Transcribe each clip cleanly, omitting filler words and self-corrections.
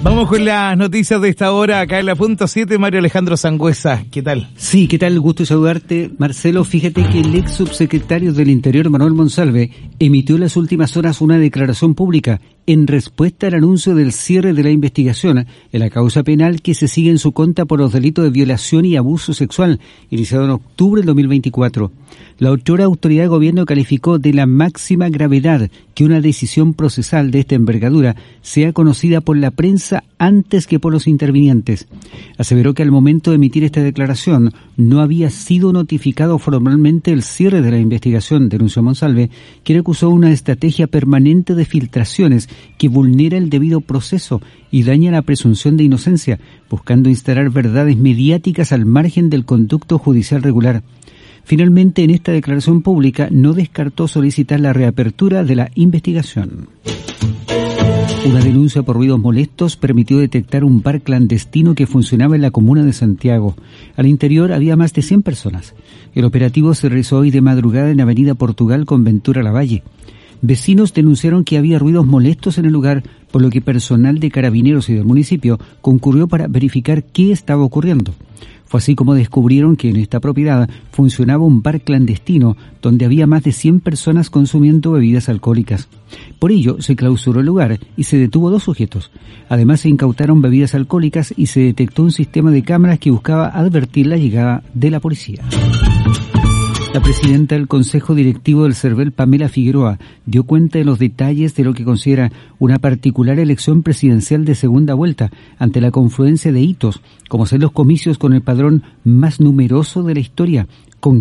Vamos con las noticias de esta hora acá en la punto 7, Mario Alejandro Sangüesa. ¿Qué tal? Sí, ¿qué tal? Gusto saludarte, Marcelo. Fíjate que el ex subsecretario del Interior, Manuel Monsalve, emitió en las últimas horas una declaración pública en respuesta al anuncio del cierre de la investigación en la causa penal que se sigue en su contra por los delitos de violación y abuso sexual, iniciado en octubre del 2024. La otrora autoridad de gobierno calificó de la máxima gravedad que una decisión procesal de esta envergadura sea conocida por la prensa antes que por los intervinientes. Aseveró que al momento de emitir esta declaración no había sido notificado formalmente el cierre de la investigación, denunció Monsalve, quien acusó una estrategia permanente de filtraciones que vulnera el debido proceso y daña la presunción de inocencia, buscando instalar verdades mediáticas al margen del conducto judicial regular. Finalmente, en esta declaración pública no descartó solicitar la reapertura de la investigación. Una denuncia por ruidos molestos permitió detectar un bar clandestino que funcionaba en la comuna de Santiago. Al interior había más de 100 personas. El operativo se realizó hoy de madrugada en Avenida Portugal con Ventura Lavalle. Vecinos denunciaron que había ruidos molestos en el lugar, por lo que personal de Carabineros y del municipio concurrió para verificar qué estaba ocurriendo. Fue así como descubrieron que en esta propiedad funcionaba un bar clandestino donde había más de 100 personas consumiendo bebidas alcohólicas. Por ello, se clausuró el lugar y se detuvo 2 sujetos. Además, se incautaron bebidas alcohólicas y se detectó un sistema de cámaras que buscaba advertir la llegada de la policía. La presidenta del Consejo Directivo del CERVEL, Pamela Figueroa, dio cuenta de los detalles de lo que considera una particular elección presidencial de segunda vuelta ante la confluencia de hitos, como ser los comicios con el padrón más numeroso de la historia, con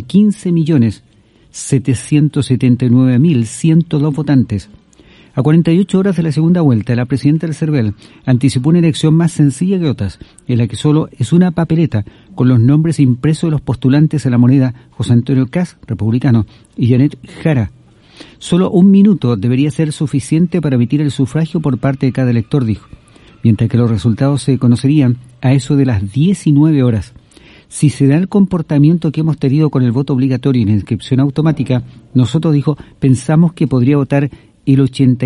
15.779.102 votantes. A 48 horas de la segunda vuelta, la presidenta del CERVEL anticipó una elección más sencilla que otras, en la que solo es una papeleta con los nombres impresos de los postulantes a la moneda José Antonio Kast, republicano, y Janet Jara. Solo 1 minuto debería ser suficiente para emitir el sufragio por parte de cada elector, dijo, mientras que los resultados se conocerían a eso de las 19 horas. Si se da el comportamiento que hemos tenido con el voto obligatorio y la inscripción automática, nosotros, dijo, pensamos que podría votar el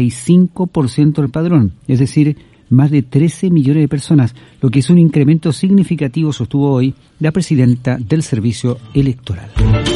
85% del padrón, es decir, más de 13 millones de personas, lo que es un incremento significativo, sostuvo hoy la presidenta del Servicio Electoral.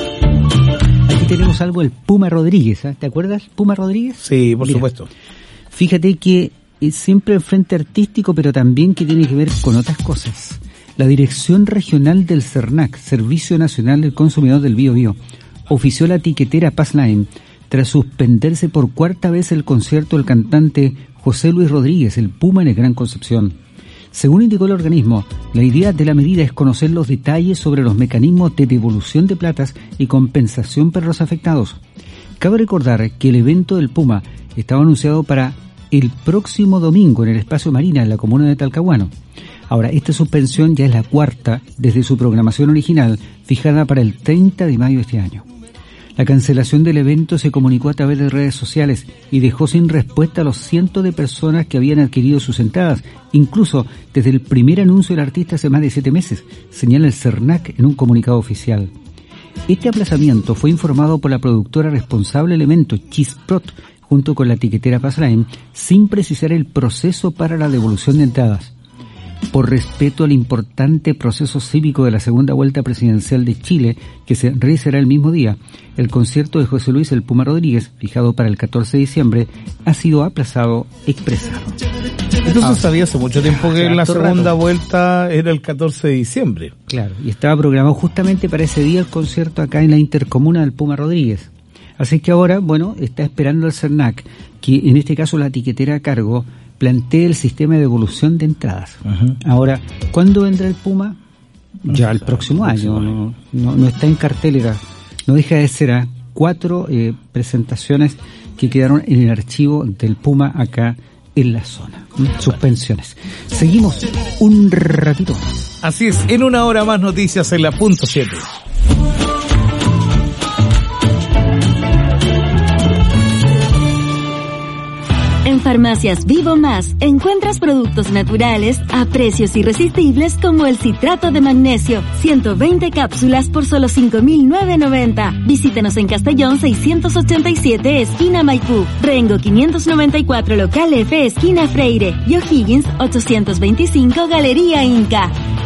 Aquí tenemos algo del Puma Rodríguez, ¿eh? ¿Te acuerdas, Puma Rodríguez? Sí, por supuesto. Fíjate que es siempre el frente artístico, pero también que tiene que ver con otras cosas. La Dirección Regional del CERNAC, Servicio Nacional del Consumidor del Biobío, ofició la tiquetera Passline tras suspenderse por 4ª vez el concierto del cantante José Luis Rodríguez, el Puma, en el Gran Concepción. Según indicó el organismo, la idea de la medida es conocer los detalles sobre los mecanismos de devolución de platas y compensación para los afectados. Cabe recordar que el evento del Puma estaba anunciado para el próximo domingo en el Espacio Marina, en la comuna de Talcahuano. Ahora, esta suspensión ya es la 4ª desde su programación original, fijada para el 30 de mayo de este año. La cancelación del evento se comunicó a través de redes sociales y dejó sin respuesta a los cientos de personas que habían adquirido sus entradas, incluso desde el primer anuncio del artista hace más de 7 meses, señala el CERNAC en un comunicado oficial. Este aplazamiento fue informado por la productora responsable del evento, Chisprot, junto con la tiquetera Passline, sin precisar el proceso para la devolución de entradas. Por respeto al importante proceso cívico de la segunda vuelta presidencial de Chile, que se realizará el mismo día, el concierto de José Luis el Puma Rodríguez, fijado para el 14 de diciembre, ha sido aplazado expresado. Entonces sabía hace mucho tiempo que la segunda vuelta era el 14 de diciembre. Claro, y estaba programado justamente para ese día el concierto acá en la intercomuna del Puma Rodríguez. Así que ahora, bueno, está esperando el CERNAC, que en este caso la tiquetera a cargo plantee el sistema de devolución de entradas. Uh-huh. Ahora, ¿cuándo vendrá el Puma? Ya el próximo año. No está en cartelera. No deja de ser 4 presentaciones que quedaron en el archivo del Puma acá en la zona. Suspensiones. Seguimos un ratito. Así es, en 1 hora más noticias en la punto 7. En Farmacias Vivo Más encuentras productos naturales a precios irresistibles como el citrato de magnesio, 120 cápsulas por solo 5.990. Visítanos en Castellón 687, esquina Maipú, Rengo 594, local F, esquina Freire, y O'Higgins 825, Galería Inca.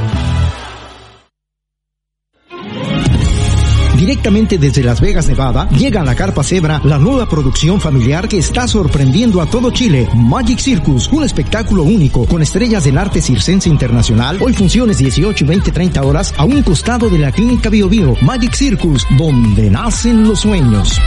Directamente desde Las Vegas, Nevada, llega a la Carpa Zebra la nueva producción familiar que está sorprendiendo a todo Chile, Magic Circus, un espectáculo único con estrellas del arte circense internacional. Hoy funciones 18, 20, 30 horas a un costado de la Clínica Bio Bio. Magic Circus, donde nacen los sueños.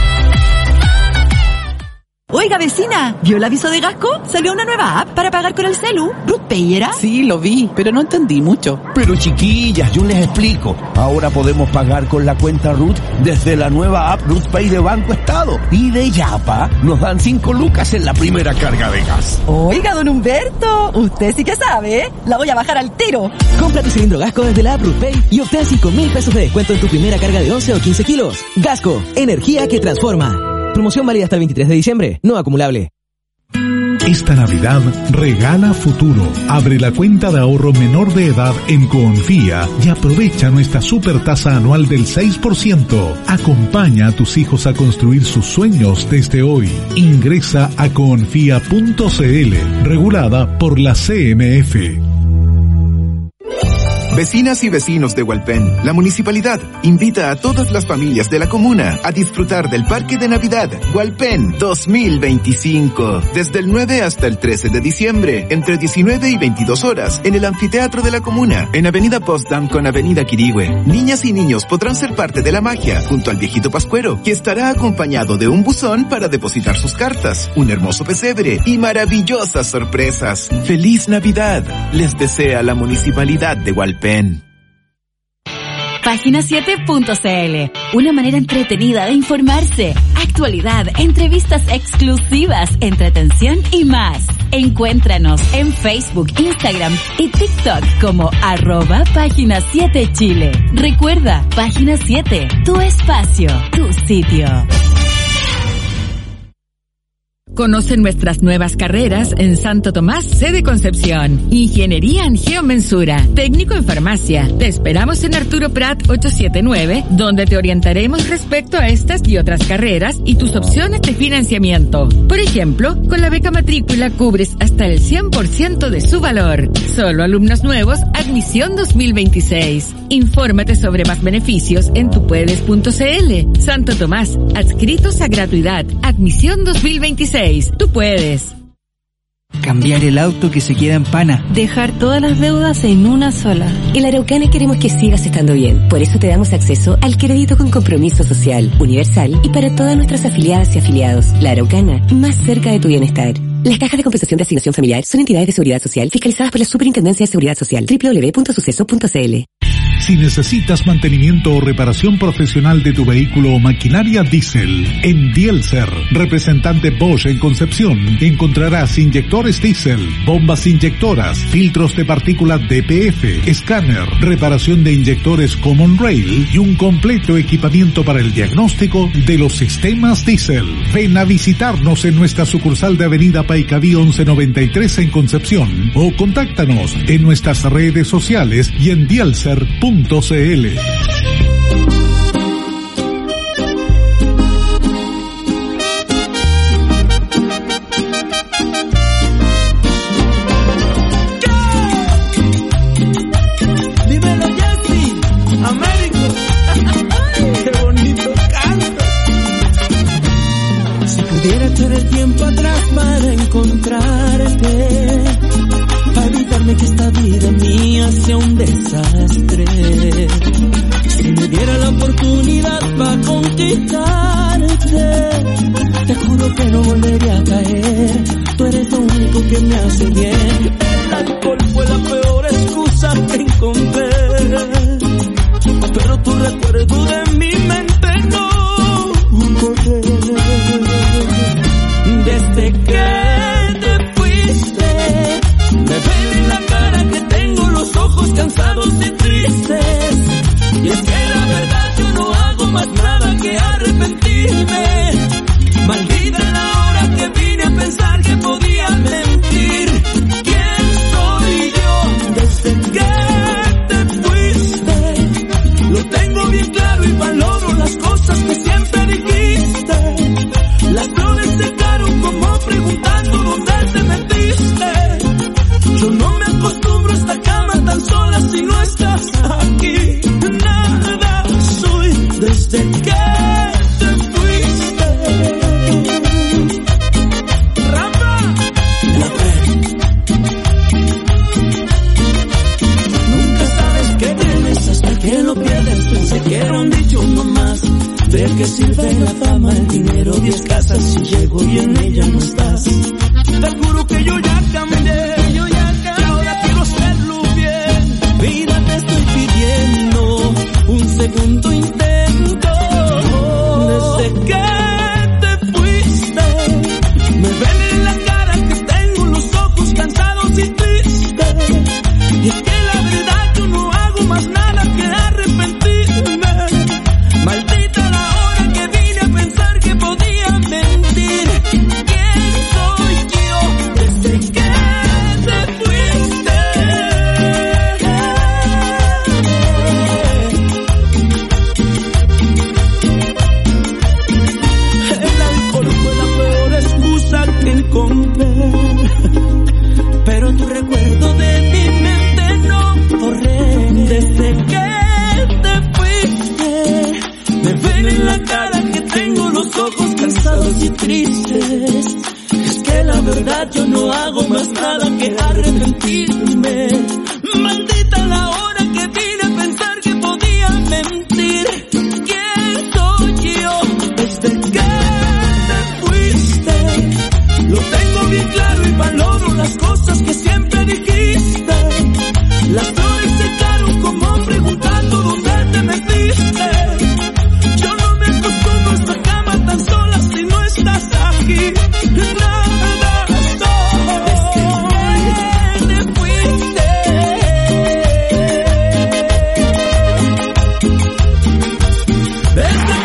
Oiga, vecina, ¿vio el aviso de Gasco? Salió una nueva app para pagar con el celu. ¿Ruth Pay era? Sí, lo vi, pero no entendí mucho. Pero chiquillas, yo les explico. Ahora podemos pagar con la cuenta Ruth desde la nueva app Ruth Pay de Banco Estado. Y de Yapa nos dan 5 lucas en la primera carga de gas. Oiga, don Humberto, usted sí que sabe, ¿eh? La voy a bajar al tiro. Compra tu cilindro Gasco desde la app Ruth Pay y obtén 5.000 pesos de descuento en tu primera carga de 11 o 15 kilos. Gasco, energía que transforma. Promoción válida hasta el 23 de diciembre, no acumulable. Esta Navidad regala futuro. Abre la cuenta de ahorro menor de edad en Coonfía y aprovecha nuestra super tasa anual del 6%. Acompaña a tus hijos a construir sus sueños desde hoy. Ingresa a coonfía.cl, regulada por la CMF. Vecinas y vecinos de Hualpén, la municipalidad invita a todas las familias de la comuna a disfrutar del Parque de Navidad Hualpén 2025. Desde el 9 hasta el 13 de diciembre, entre 19 y 22 horas, en el anfiteatro de la comuna, en Avenida Potsdam con Avenida Quirihue. Niñas y niños podrán ser parte de la magia junto al viejito pascuero, que estará acompañado de un buzón para depositar sus cartas, un hermoso pesebre y maravillosas sorpresas. ¡Feliz Navidad! Les desea la municipalidad de Hualpén. Página7.cl, una manera entretenida de informarse, actualidad, entrevistas exclusivas, entretención y más. Encuéntranos en Facebook, Instagram y TikTok como @Página7Chile. Recuerda, Página 7, tu espacio, tu sitio. Conoce nuestras nuevas carreras en Santo Tomás, sede Concepción. Ingeniería en Geomensura, técnico en farmacia. Te esperamos en Arturo Prat 879, donde te orientaremos respecto a estas y otras carreras y tus opciones de financiamiento. Por ejemplo, con la beca matrícula cubres hasta el 100% de su valor. Solo alumnos nuevos, admisión 2026. Infórmate sobre más beneficios en tupuedes.cl. Santo Tomás, adscritos a gratuidad, admisión 2026. Tú puedes. Cambiar el auto que se queda en pana. Dejar todas las deudas en una sola. En La Araucana queremos que sigas estando bien. Por eso te damos acceso al crédito con compromiso social, universal y para todas nuestras afiliadas y afiliados. La Araucana, más cerca de tu bienestar. Las cajas de compensación de asignación familiar son entidades de seguridad social fiscalizadas por la Superintendencia de Seguridad Social. www.suceso.cl. Si necesitas mantenimiento o reparación profesional de tu vehículo o maquinaria diésel, en Dielser, representante Bosch en Concepción, encontrarás inyectores diésel, bombas inyectoras, filtros de partículas DPF, escáner, reparación de inyectores Common Rail y un completo equipamiento para el diagnóstico de los sistemas diésel. Ven a visitarnos en nuestra sucursal de Avenida Paicaví 1193 en Concepción o contáctanos en nuestras redes sociales y en dielser.cl. Dímelo, Jessy, Américo. Qué bonito canto. Si pudiera echar el tiempo atrás para encontrarte, para evitarme que esta vida mía sea un desastre. Si me diera la oportunidad para conquistarte, te juro que no volvería a caer. Tú eres lo único que me hace bien. El alcohol fue la peor excusa que encontré, pero tu recuerdo de mi mente no borré. Desde que te fuiste, me ven en la cara que tengo los ojos cansados y tristes. Y es que la verdad yo no hago más nada que arrepentirme. Maldita la hora que vine a pensar que podía estás aquí, nada soy desde que te fuiste. Rafa, nunca sabes qué tienes hasta que lo pierdes. Pensé que era un dicho nomás. ¿De qué sirve la fama, el dinero, 10 casas si llego y en ella no estás? Te juro que yo ya cambié, y ahora quiero hacerlo bien. Mira, te estoy pidiendo un segundo intento. Desde que te fuiste, me ven en la cara que tengo los ojos cansados y tristes. Y es que la verdad yo no hago más nada que arrepentirme. Maldita la hora que vine a pensar que podía mentir. ¿Quién soy yo desde que te fuiste? El alcohol fue la peor excusa que encontré, pero tu recuerdo de mi mente no borré. Desde que te fuiste, me ven en la cara que tengo los ojos cansados y tristes. Es que la verdad yo no hago más nada que arrepentirme. Maldita la hora que vine a pensar que podía mentir. ¿Quién soy yo desde que te fuiste? Lo tengo bien claro y valoro las cosas que siempre dijiste. Las flores secaron como preguntando dónde te metiste. Yo no me acostumbro a esta cama tan sola si no estás aquí. Nada soy desde que te fuiste. Desde que te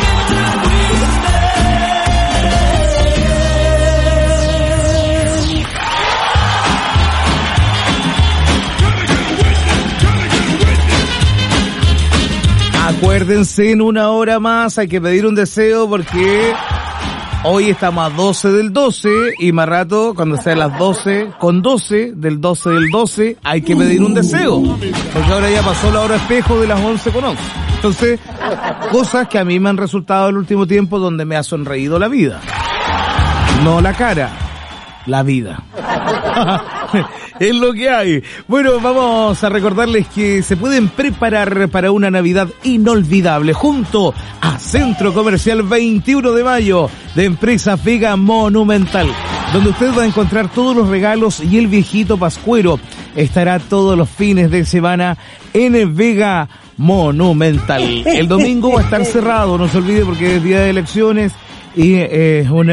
Acuérdense, en una hora más hay que pedir un deseo porque hoy estamos a 12 del 12 y más rato, cuando sea las 12 con 12 del 12 del 12, hay que pedir un deseo. Porque ahora ya pasó la hora espejo de las 11 con 11. Entonces, cosas que a mí me han resultado el último tiempo donde me ha sonreído la vida. No la cara, la vida. Es lo que hay. Bueno, vamos a recordarles que se pueden preparar para una Navidad inolvidable junto a Centro Comercial 21 de Mayo de Empresa Vega Monumental, donde usted va a encontrar todos los regalos y el viejito pascuero estará todos los fines de semana en Vega Monumental. El domingo va a estar cerrado, no se olvide, porque es día de elecciones y es un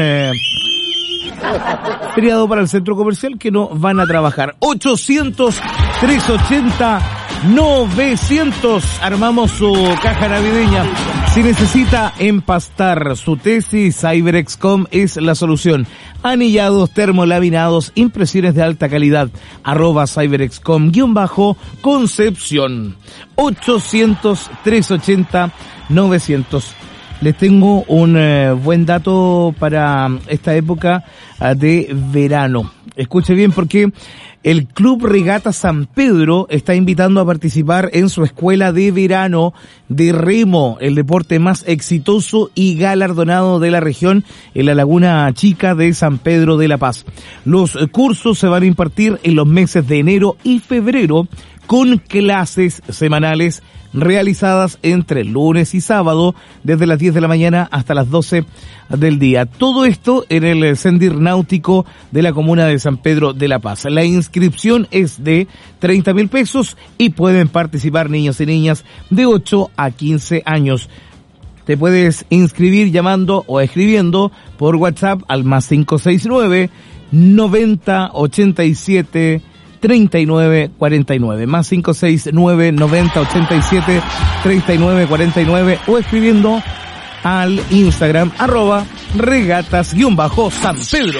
feriado para el centro comercial que no van a trabajar. 800-380-900. Armamos su caja navideña. Si necesita empastar su tesis, CyberXcom es la solución. Anillados, termolaminados, impresiones de alta calidad. @CyberXcom_Concepción. 800-380-900. Les tengo un buen dato para esta época de verano. Escuche bien, porque el Club Regata San Pedro está invitando a participar en su escuela de verano de remo, el deporte más exitoso y galardonado de la región en la Laguna Chica de San Pedro de la Paz. Los cursos se van a impartir en los meses de enero y febrero con clases semanales realizadas entre lunes y sábado desde las 10 de la mañana hasta las 12 del día. Todo esto en el Sendir Náutico de la comuna de San Pedro de la Paz. La inscripción es de 30.000 pesos y pueden participar niños y niñas de 8 a 15 años. Te puedes inscribir llamando o escribiendo por WhatsApp al más 569 90 87 3949, más 569 90 87 3949, o escribiendo al Instagram @regatas_San Pedro.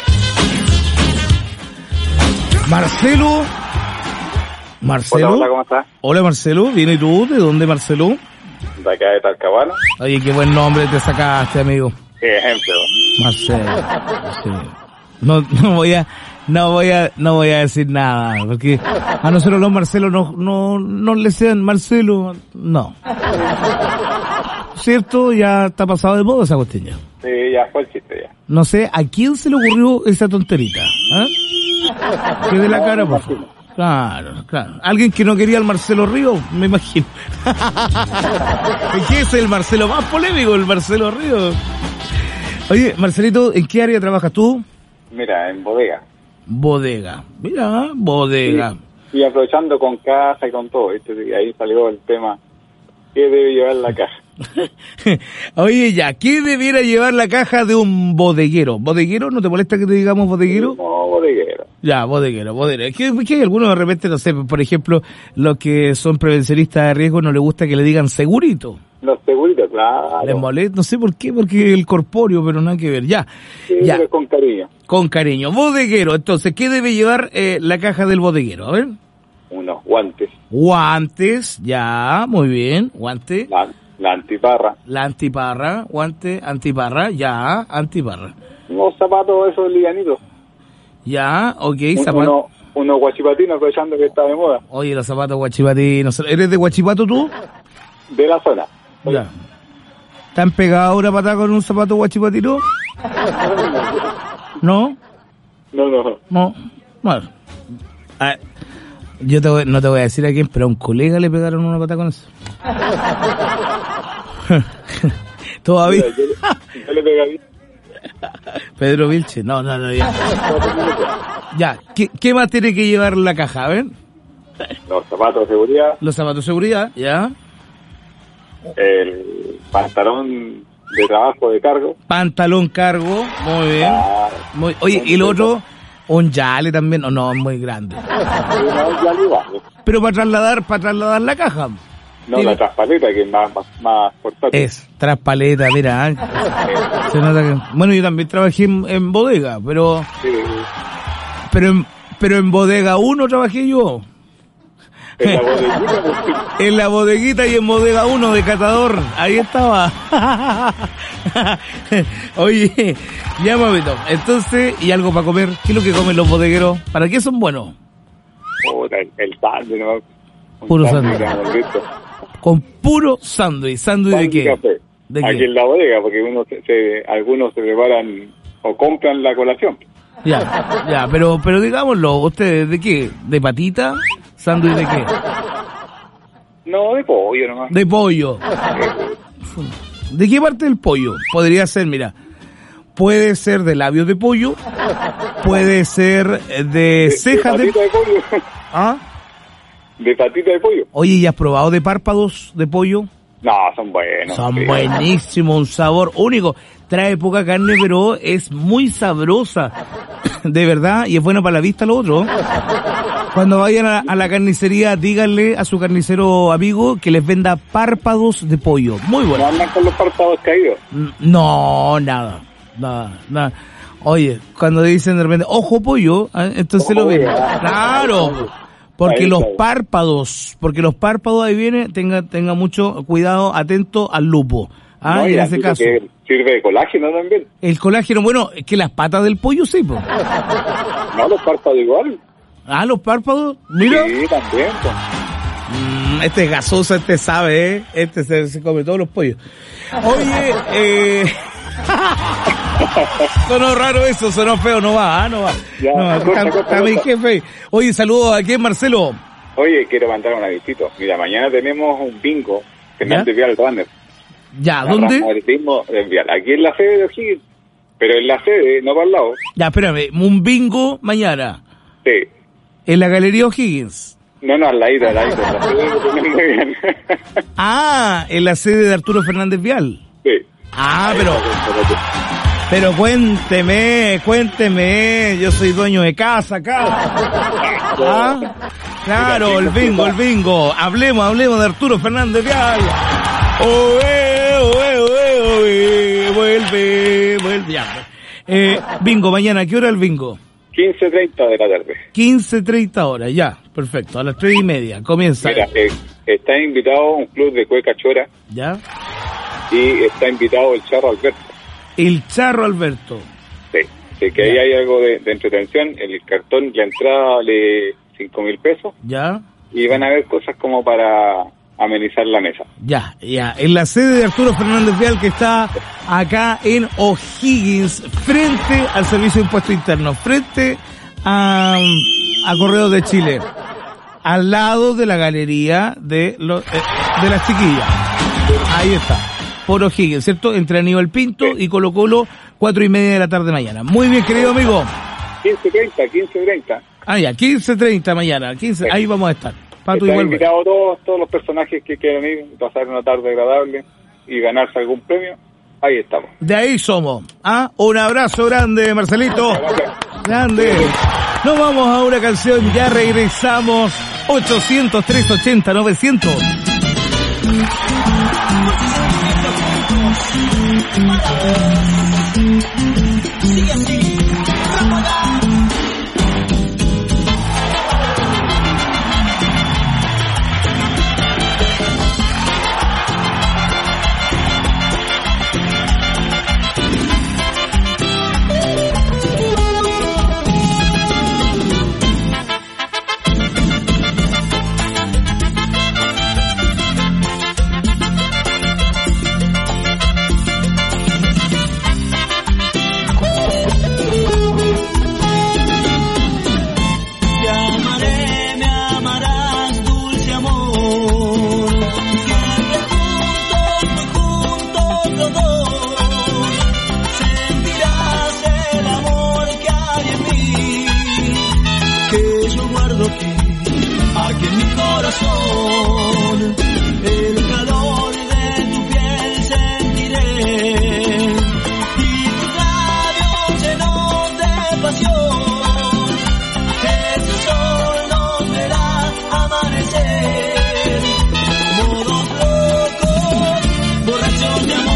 Marcelo. Hola, ¿cómo estás? Hola, Marcelo, ¿bien y tú? ¿De dónde, Marcelo? De acá de Talcahuano. Oye, qué buen nombre te sacaste, amigo. Qué ejemplo. Marcelo. Sí. No voy a No voy a decir nada, porque a nosotros los Marcelo no le sean Marcelo, no. ¿Cierto? Ya está pasado de moda esa cuestión ya. Sí, ya fue el chiste ya. No sé, ¿a quién se le ocurrió esa tonterita? ¿Ah? Que de la cara, por favor. Claro. Alguien que no quería al Marcelo Río, me imagino. ¿Qué es el Marcelo más polémico, el Marcelo Río? Oye, Marcelito, ¿en qué área trabajas tú? Mira, en bodega. Bodega. Mira, bodega. Sí. Y aprovechando con caja y con todo, ¿viste? Y ahí salió el tema, ¿qué debe llevar la caja? Oye, ya, ¿qué debiera llevar la caja de un bodeguero? ¿Bodeguero? ¿No te molesta que te digamos bodeguero? No, bodeguero. Ya, bodeguero. Es que hay algunos de repente, no sé, por ejemplo, los que son prevencionistas de riesgo no les gusta que le digan segurito. Los seguritos, claro. Les molesta, no sé por qué, porque el corpóreo, pero nada que ver. Ya, sí, ya. Pero con cariño. Con cariño. Bodeguero, entonces, ¿qué debe llevar la caja del bodeguero? A ver. Unos guantes. Guantes, ya, muy bien, guante. La antiparra. La antiparra, guante, antiparra, ya, antiparra. Unos zapatos esos livianitos. Ya, ok, zapatos. Unos guachipatinos, aprovechando que está de moda. Oye, los zapatos guachipatinos. ¿Eres de Guachipato tú? De la zona. Ya. ¿Te han pegado una patada con un zapato guachipatino? ¿No? No. Bueno. Yo no te voy a decir a quién, pero a un colega le pegaron una patada con eso. Todavía. Yo le pegué. Pedro Vilche, no, ya. Ya, ¿qué más tiene que llevar la caja? A ver. Los zapatos de seguridad. Los zapatos de seguridad, ya. El pantalón de trabajo de cargo. Pantalón cargo, muy bien. Oye, y el otro, un yale también, no, es muy grande. Pero para trasladar la caja. No, la traspaleta, que es más portátil. Es, traspaleta, mira. Se nota que... Bueno, yo también trabajé en bodega, pero... Sí. Pero en bodega 1 trabajé yo. En la bodeguita y en bodega 1 de catador, ahí estaba. Oye, ya mamito, entonces, ¿y algo para comer? ¿Qué es lo que comen los bodegueros? ¿Para qué son buenos? El sándwich, ¿no? Puro sándwich. Con puro sándwich. ¿Sándwich de qué? ¿De aquí qué? En la bodega, porque algunos se preparan o compran la colación. Ya, pero digámoslo, ¿ustedes de qué? ¿De patita? ¿Sándwich de qué? No, de pollo nomás. De pollo. ¿De qué parte del pollo? Podría ser, mira, puede ser de labios de pollo, puede ser de cejas de pollo. ¿Ah? De patita de pollo. Oye, ¿y has probado de párpados de pollo? No, son buenos. Son buenísimos, un sabor único. Trae poca carne, pero es muy sabrosa. De verdad, y es bueno para la vista lo otro. Cuando vayan a la carnicería, díganle a su carnicero amigo que les venda párpados de pollo. Muy bueno. ¿No andan con los párpados caídos? No, nada. Oye, cuando dicen de repente, ojo pollo, entonces lo ven. Claro. Porque los párpados ahí viene, tenga mucho cuidado, atento al lupo. No, en ese caso. Que sirve de colágeno también. El colágeno, bueno, es que las patas del pollo sí, pues. No, los párpados igual. Los párpados, mira. Sí, también. Este es gasoso, este sabe, ¿eh? Este se come todos los pollos. Oye, sonó raro eso, sonó feo, no va. Está mi jefe. Oye, saludos, ¿a quién, Marcelo? Oye, quiero mandar un avisito. Mira, mañana tenemos un bingo Fernández Vial Runner. Ya, ¿dónde? Aquí en la sede de O'Higgins, pero en la sede, no para el lado. Ya, espérame, un bingo mañana. Sí. ¿En la Galería O'Higgins? No, al ladito, en la sede de Fernández Vial. En la sede de Arturo Fernández Vial. Sí. Pero cuénteme, yo soy dueño de casa acá. Claro, el bingo. Hablemos de Arturo Fernández Vial. Vuelve. Ya. Bingo, mañana, ¿a qué hora el bingo? 15:30 de la tarde. 15:30 horas, ya, perfecto, a las 3:30, comienza. Mira, está invitado un club de cueca chora. ¿Ya? Y está invitado el Charro Alberto. El Charro Alberto. Sí, Exactamente, que ahí hay algo de entretención. El cartón, la entrada vale 5.000 pesos. Ya. Y van a haber cosas como para amenizar la mesa. Ya. En la sede de Arturo Fernández Vial, que está acá en O'Higgins, frente al Servicio de Impuestos Internos, frente a Correos de Chile, al lado de la galería de las chiquillas. Ahí está, por O'Higgins, ¿cierto? Entre Aníbal Pinto y Colo Colo, 4:30 de la tarde mañana. Muy bien, querido amigo. 15:30. Ah, ya, 15:30 mañana. Ahí vamos a estar. Pato, están igual. invitados todos los personajes que quieran ir, pasar una tarde agradable y ganarse algún premio. Ahí estamos. De ahí somos. Un abrazo grande, Marcelito. Grande. Nos vamos a una canción, ya regresamos. 800-380-900. Sigue así. Aquí en mi corazón, el calor de tu piel sentiré y tus labios llenos de pasión. Ese sol nos verá amanecer como dos locos, borrachos de amor.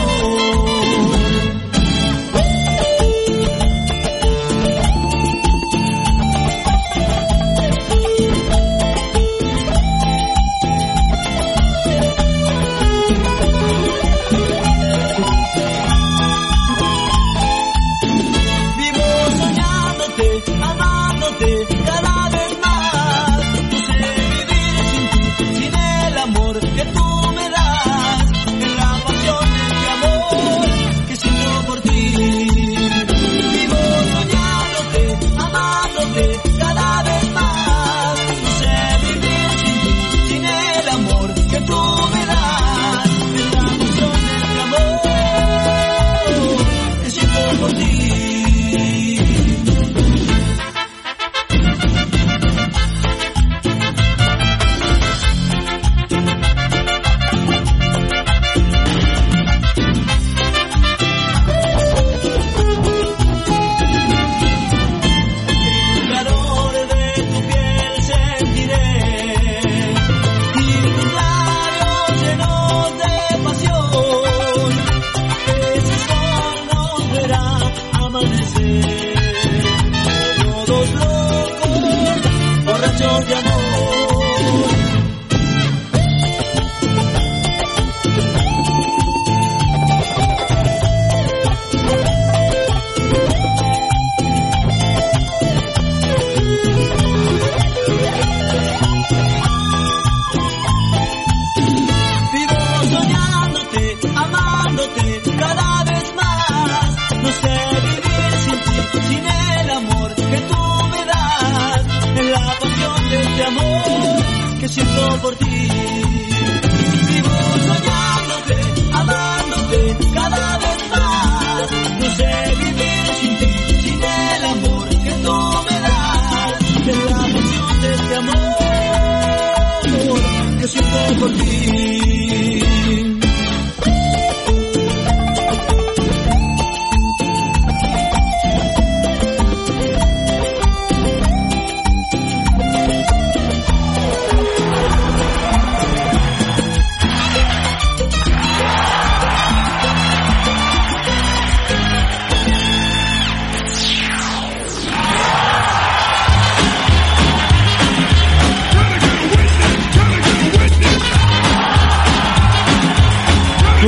Por ti, vivo soñándote, amándote cada vez más. No sé vivir sin ti, sin el amor que tú me das. De la pasión de este amor que siento por ti.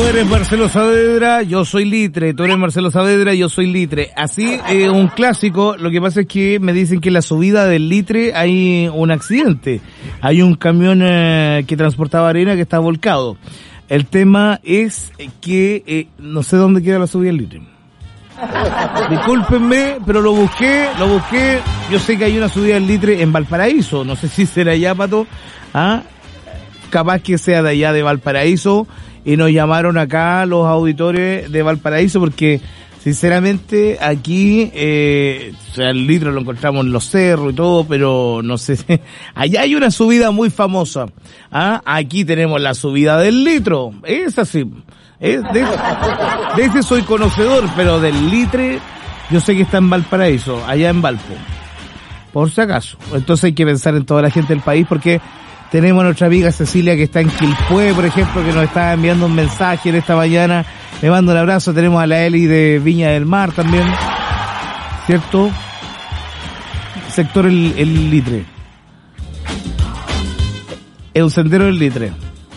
eres Marcelo Saavedra, yo soy Litre. Tú eres Marcelo Saavedra, yo soy Litre. Así, un clásico. Lo que pasa es que me dicen que en la subida del Litre hay un accidente. Hay un camión que transportaba arena que está volcado. El tema es que no sé dónde queda la subida del Litre. Discúlpenme, pero lo busqué. Yo sé que hay una subida del Litre en Valparaíso. No sé si será allá, Pato. Capaz que sea de allá de Valparaíso. Y nos llamaron acá los auditores de Valparaíso porque, sinceramente, aquí, o sea, el Litre lo encontramos en los cerros y todo, pero no sé. Allá hay una subida muy famosa. Aquí tenemos la subida del Litro. Es así. De ese soy conocedor, pero del Litre yo sé que está en Valparaíso, allá en Valpo, por si acaso. Entonces hay que pensar en toda la gente del país, porque tenemos a nuestra amiga Cecilia que está en Quilpué, por ejemplo, que nos está enviando un mensaje en esta mañana. Le mando un abrazo. Tenemos a la Eli de Viña del Mar también, ¿cierto? Sector el Litre, el sendero del Litre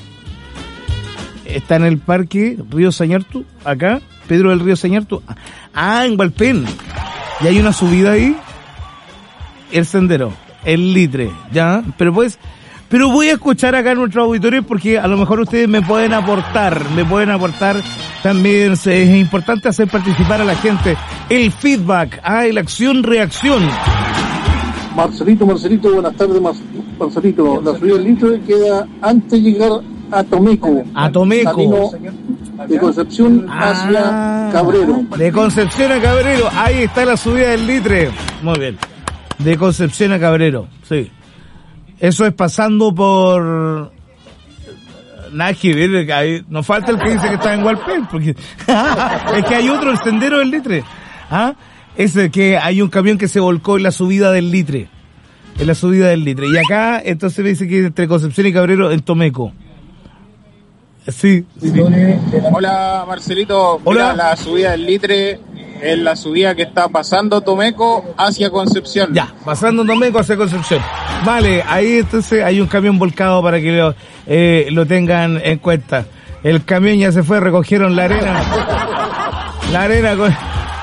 está en el parque Río Sañartu, acá, Pedro del Río Sañartu, en Hualpén, y hay una subida ahí, el sendero, el Litre, ya, pero voy a escuchar acá a nuestros auditores, porque a lo mejor ustedes me pueden aportar también. Es importante hacer participar a la gente, el feedback, la acción-reacción. Marcelito, buenas tardes, Marcelito. La subida del Litre queda antes de llegar a Tomeco. Camino de Concepción hacia Cabrero. De Concepción a Cabrero, ahí está la subida del Litre. Muy bien. De Concepción a Cabrero, sí. Eso es pasando por... Nada que ver, nos falta el que dice que está en Hualpén, porque es que hay otro, el sendero del Litre. Es que hay un camión que se volcó en la subida del Litre. Y acá, entonces me dice que entre Concepción y Cabrero, en Tomeco. Sí. Hola, Marcelito. Hola. Mira, la subida del Litre es la subida que está pasando Tomeco hacia Concepción. Ya, pasando Tomeco hacia Concepción. Vale, ahí entonces hay un camión volcado para que lo tengan en cuenta. El camión ya se fue, recogieron la arena con...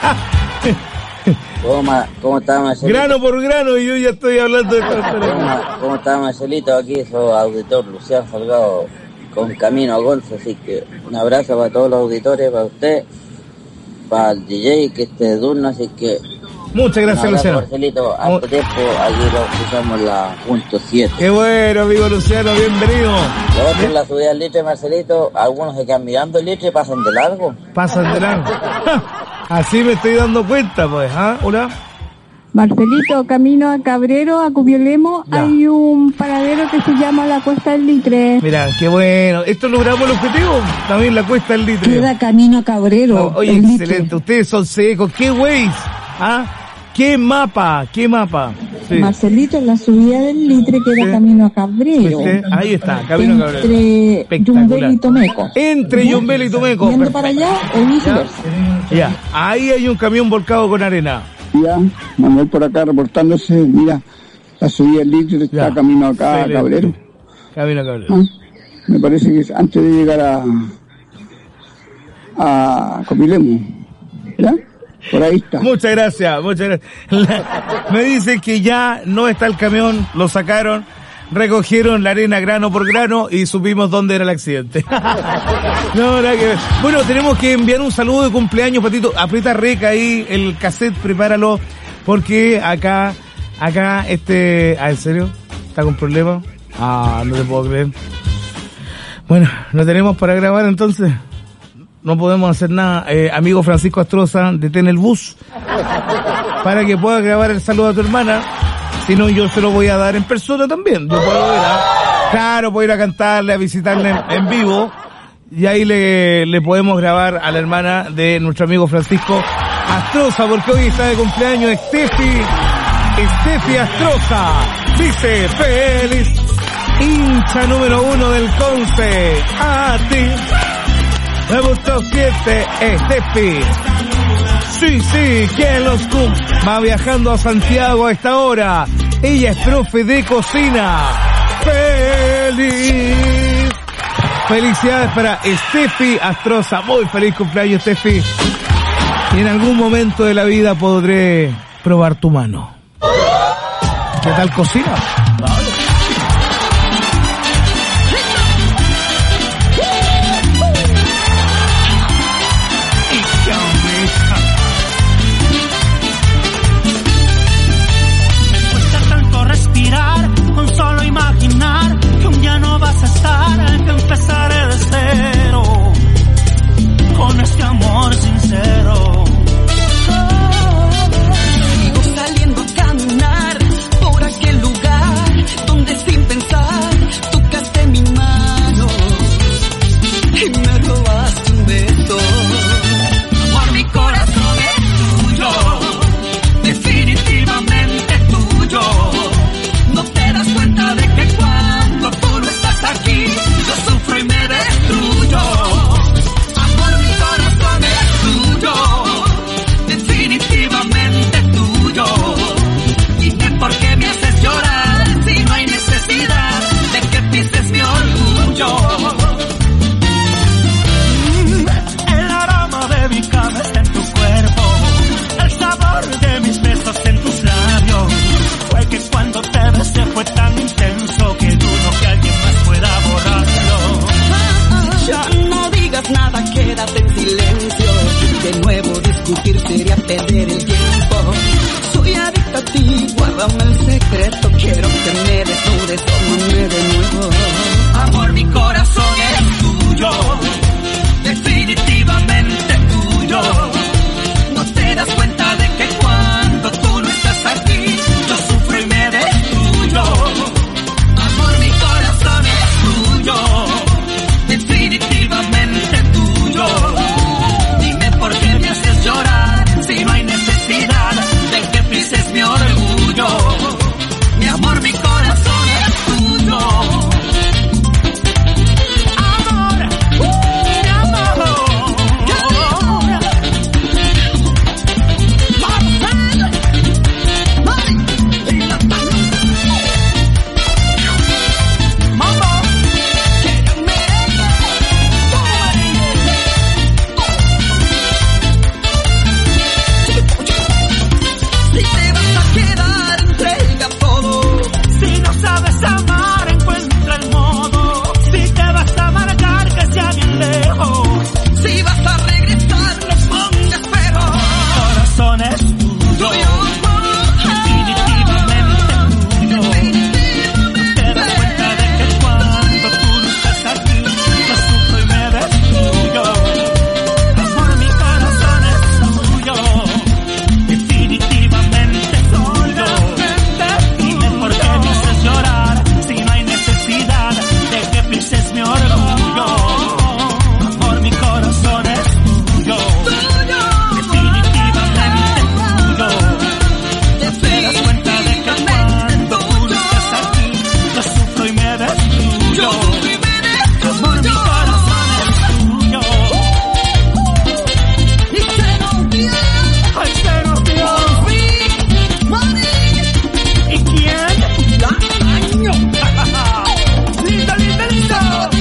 ¿Cómo está, Marcelito? Grano por grano, y yo ya estoy hablando de... ¿Cómo está, Marcelito? Aquí soy auditor Luciano Salgado, con camino a Gonza, así que un abrazo para todos los auditores, para usted, para el DJ que esté de turno, así que... Muchas gracias, Luciano. Marcelito, hace tiempo aquí lo escuchamos la .7. Qué bueno, amigo Luciano, bienvenido. Luego en la subida del Litre, Marcelito, algunos se quedan mirando el Litre y pasan de largo. Así me estoy dando cuenta, pues, Hola. Marcelito, camino a Cabrero, a Cubiolemo, hay un paradero que se llama la Cuesta del Litre. Mira, qué bueno. ¿Esto logramos el objetivo? También la Cuesta del Litre. Queda camino a Cabrero. Oye, excelente. Litre. Ustedes son secos. ¿Qué Waze? ¿Qué mapa? Sí. Marcelito, la subida del Litre queda camino a Cabrero. Ahí está, camino a Cabrero. Entre Yumbel y Tomeco. Entre Yumbel y Tomeco. Yendo para allá o viceversa. Ya, ahí hay un camión volcado con arena. Ya, Manuel por acá reportándose. Mira, la subida del Litre está camino acá a Cabrero. Camino a Cabrero. Me parece que es antes de llegar a Copilemo. ¿Ya? Por ahí está. Muchas gracias. Me dicen que ya no está el camión, lo sacaron, recogieron la arena grano por grano y supimos dónde era el accidente. No, nada que ver. Bueno, tenemos que enviar un saludo de cumpleaños, Patito. Aprieta reca ahí, el cassette, prepáralo, porque acá, ¿en serio? ¿Está con problemas? No te puedo creer. Bueno, ¿no tenemos para grabar entonces? No podemos hacer nada. Amigo Francisco Astroza, detén el bus para que pueda grabar el saludo a tu hermana. Si no, yo se lo voy a dar en persona también. Yo puedo ir claro, puedo ir a cantarle, a visitarle en vivo, y ahí le podemos grabar a la hermana de nuestro amigo Francisco Astroza, porque hoy está de cumpleaños Estefi Astroza. Dice: feliz hincha número 1 del Conce, a ti. Me gustó 7, Estefi. Sí, ¿quién los va viajando a Santiago a esta hora? Ella es profe de cocina. ¡Feliz Felicidades para Steffi Astroza. Muy feliz cumpleaños, Steffi. Y en algún momento de la vida podré probar tu mano. ¿Qué tal cocina? Vale. Cuesta tanto respirar con solo imaginar que un día no vas a estar, que empezaré de cero con este amor sincero. Sigo saliendo a caminar por aquel lugar donde sin pensar tocaste mi mano y me robaste un beso. Amor, mi corazón es tuyo, definitivamente tuyo. No te das cuenta de que cuando tú no estás aquí, yo sufro y me destruyo. Amor, mi corazón es tuyo, definitivamente tuyo. Dime por qué me haces llorar si no hay necesidad de que pises mi orgullo. El aroma de mi cama está en tu cuerpo, el sabor de mis besos en tus labios. Fue que cuando te besé fue tan intenso que dudo que alguien más pueda borrarlo. Ya no digas nada, quédate en silencio. De nuevo discutir sería perder el tiempo. Soy adicta a ti, guárdame el secreto. Quiero que me desnudes, tómame de nuevo. Amor, mi corazón es tuyo, definitivamente tuyo. No te das cuenta de que cuando tú no estás aquí, yo sufro y me destruyo. Amor, mi corazón es tuyo, definitivamente tuyo. Dime por qué me haces llorar si no hay necesidad de que pises mi orgullo. Mi amor, mi corazón es tuyo. Amor, mi amor. Si te vas a quedar, entrega todo. Si no sabes amar, encuentra el modo. Si te vas a amargar, que sea bien lejos. Si vas a regresar, no pongas pero. Corazón es tuyo, definitivamente tuyo. Te das cuenta de que cuando tú no estás aquí, yo sufro y me destruyo. Amor, mi corazón es tuyo, definitivamente tuyo. Dime por qué me haces llorar si no hay necesidad de que pises mi orgullo. Amor, mi corazón es tuyo, definitivamente tuyo. Te das cuenta de que cuando tú no estás aquí, yo sufro y me destruyo. Amor, mi corazón es tuyo. Ay, se nos dio. ¿Y quién? ¡Daño! ¡Lindo, lindo, lindo!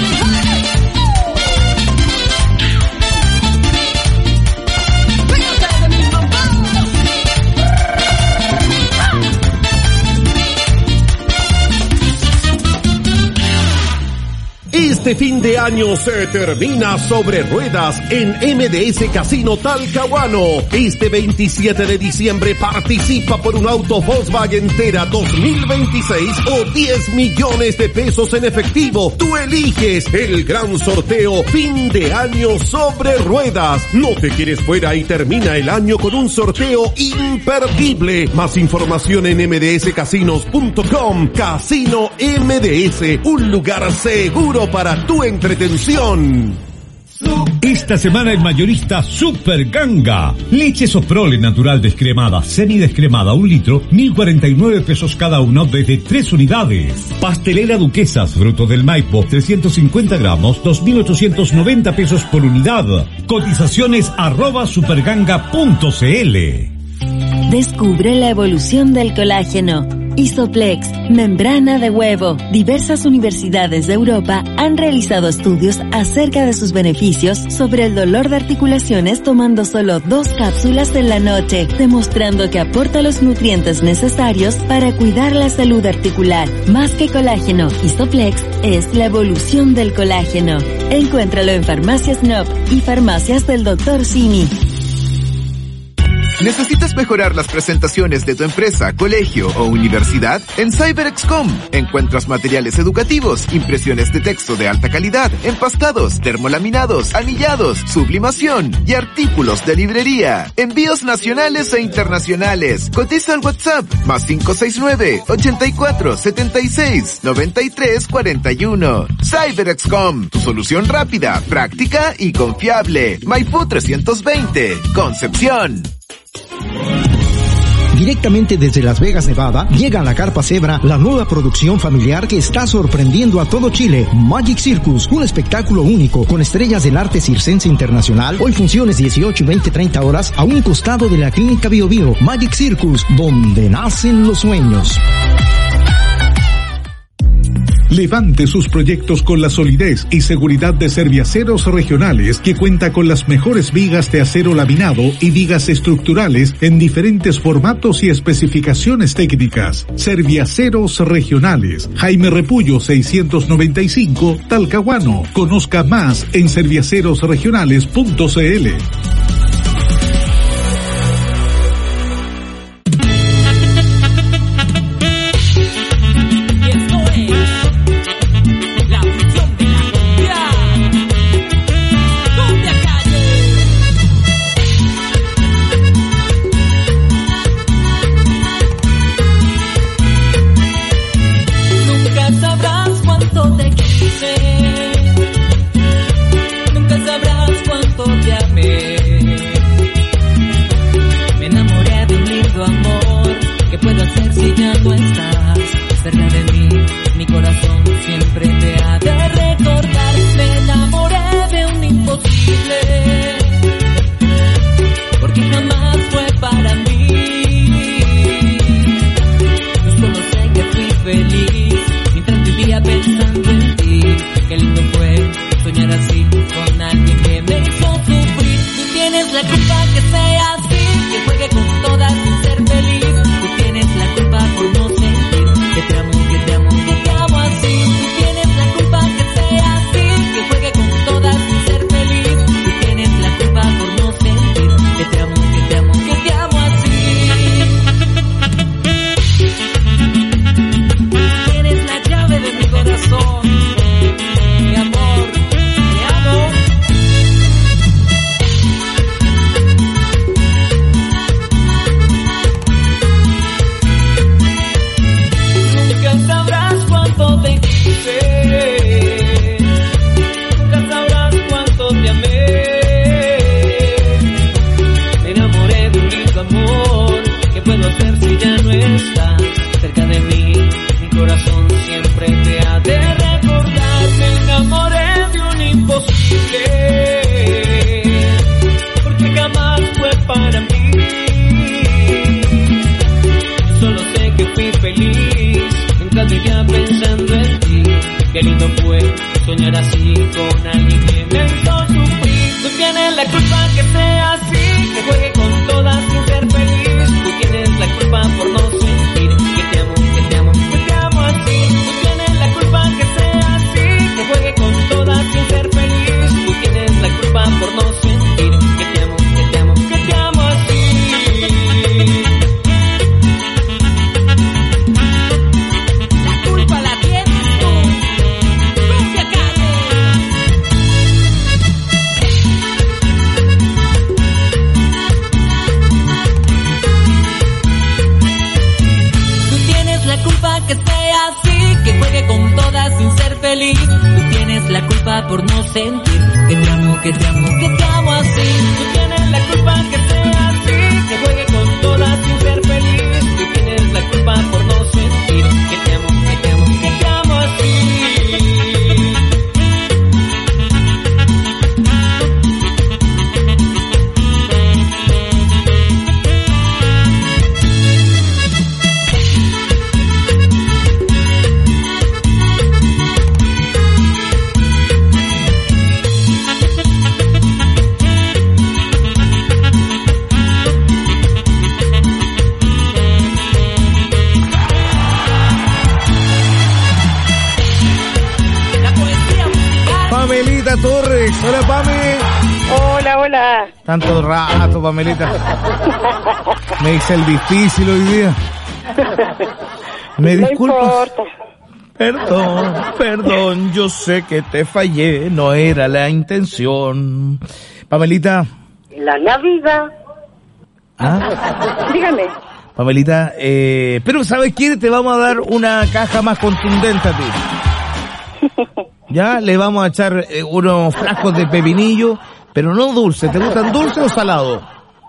Este fin de año se termina sobre ruedas en MDS Casino Talcahuano. Este 27 de diciembre participa por un auto Volkswagen Tera 2026 o 10 millones de pesos en efectivo. Tú eliges el gran sorteo fin de año sobre ruedas. No te quedes fuera y termina el año con un sorteo imperdible. Más información en mdscasinos.com. Casino MDS, un lugar seguro para tu entretención. Esta semana el mayorista Super Ganga. Leche Soprole natural descremada, semidescremada, 1 litro, 1.049 pesos cada uno desde 3 unidades. Pastelera Duquesas, fruto del Maipo, 350 gramos, 2.890 pesos por unidad. Cotizaciones @superganga.cl. Descubre la evolución del colágeno. Isoplex, membrana de huevo. Diversas universidades de Europa han realizado estudios acerca de sus beneficios sobre el dolor de articulaciones tomando solo 2 cápsulas en la noche, demostrando que aporta los nutrientes necesarios para cuidar la salud articular. Más que colágeno, Isoplex es la evolución del colágeno. Encuéntralo en Farmacias Nop y farmacias del Dr. Simi. ¿Necesitas mejorar las presentaciones de tu empresa, colegio o universidad? En CyberXcom encuentras materiales educativos, impresiones de texto de alta calidad, empastados, termolaminados, anillados, sublimación y artículos de librería. Envíos nacionales e internacionales. Cotiza al WhatsApp +569 84 76 93 41. CyberXcom, tu solución rápida, práctica y confiable. Maipú 320, Concepción. Directamente desde Las Vegas, Nevada, llega a la Carpa Zebra la nueva producción familiar que está sorprendiendo a todo Chile. Magic Circus, un espectáculo único con estrellas del arte circense internacional. Hoy funciones 18, 20, 30 horas a un costado de la Clínica Bio Bio. Magic Circus, donde nacen los sueños. Levante sus proyectos con la solidez y seguridad de Serviaceros Regionales, que cuenta con las mejores vigas de acero laminado y vigas estructurales en diferentes formatos y especificaciones técnicas. Serviaceros Regionales, Jaime Repullo 695, Talcahuano. Conozca más en serviacerosregionales.cl. Pamelita Torres. Hola, Pame. Hola. Tanto rato, Pamelita. Me hice el difícil hoy día. Me disculpas. No importa. Perdón, yo sé que te fallé, no era la intención. Pamelita. La Navidad. ¿Ah? Dígame. Pamelita, pero ¿sabes qué? Te vamos a dar una caja más contundente a ti. Ya, le vamos a echar unos frascos de pepinillo, pero no dulce. ¿Te gustan dulce o salado?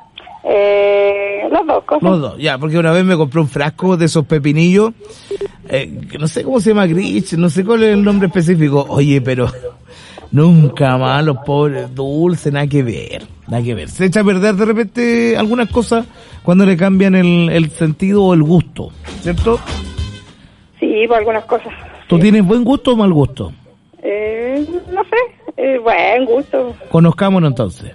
Los dos cosas. Los dos, ya, porque una vez me compré un frasco de esos pepinillos, que no sé cómo se llama, Grich, no sé cuál es el nombre específico. Oye, pero nunca más los pobres dulces, nada que ver. Se echa a perder de repente algunas cosas cuando le cambian el sentido o el gusto, ¿cierto? Sí, por algunas cosas. ¿Tú tienes buen gusto o mal gusto? No sé, buen gusto. Conozcámonos entonces.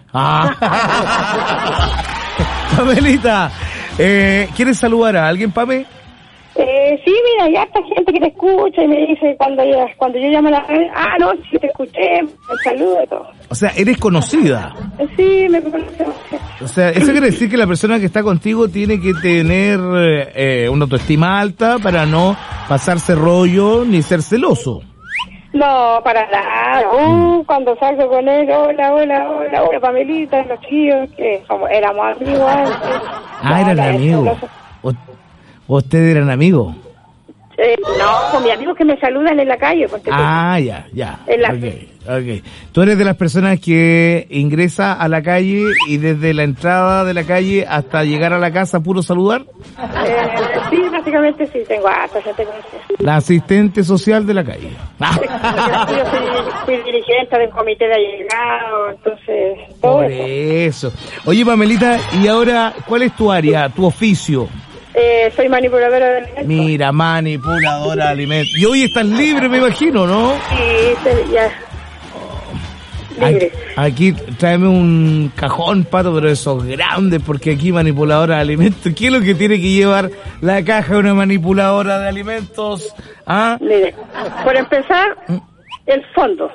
Pamelita, ¿quieres saludar a alguien, Pame? Sí, mira, hay harta gente que te escucha y me dice cuando yo llamo a la radio, no, sí te escuché, me saludo y todo. O sea, eres conocida. Sí, me conoce. O sea, eso quiere decir que la persona que está contigo tiene que tener una autoestima alta para no pasarse rollo ni ser celoso. No, para nada. Cuando salgo con él, hola, Pamelita, los chicos, que como éramos amigos antes. Eran amigos. ¿Ustedes eran amigos? No, con mis amigos que me saludan en la calle. Ya. Okay. Tú eres de las personas que ingresa a la calle y desde la entrada de la calle hasta llegar a la casa puro saludar. Sí, básicamente sí, tengo hasta gente conocida. La asistente social de la calle. Yo fui dirigente del comité de allegado, entonces... Por eso. Oye, Pamelita, y ahora, ¿cuál es tu área, tu oficio? Soy manipuladora de alimentos. Mira, manipuladora de alimentos. Y hoy estás libre, me imagino, ¿no? Sí, ya. Libre. Aquí tráeme un cajón, Pato, pero esos grandes, porque aquí manipuladora de alimentos. ¿Qué es lo que tiene que llevar la caja de una manipuladora de alimentos? Mire, por empezar, el fondo.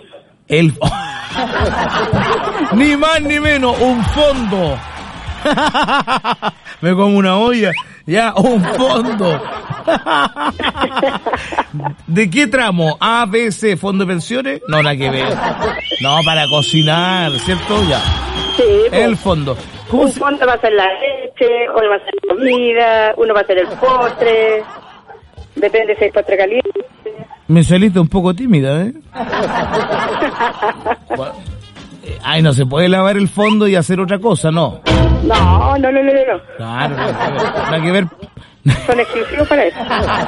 Ni más ni menos, un fondo. Me como una olla. Ya, un fondo. ¿De qué tramo? A, B, C, fondo de pensiones. No, nada que ver. No, para cocinar, ¿cierto? Ya. Sí. Pues, el fondo. Un fondo va a ser la leche, otro va a ser comida, uno va a ser el postre. Depende si hay postre caliente. Me saliste un poco tímida, ¿eh? Bueno, no se puede lavar el fondo y hacer otra cosa, ¿no? No. Claro, nada que ver. Son exclusivos para eso.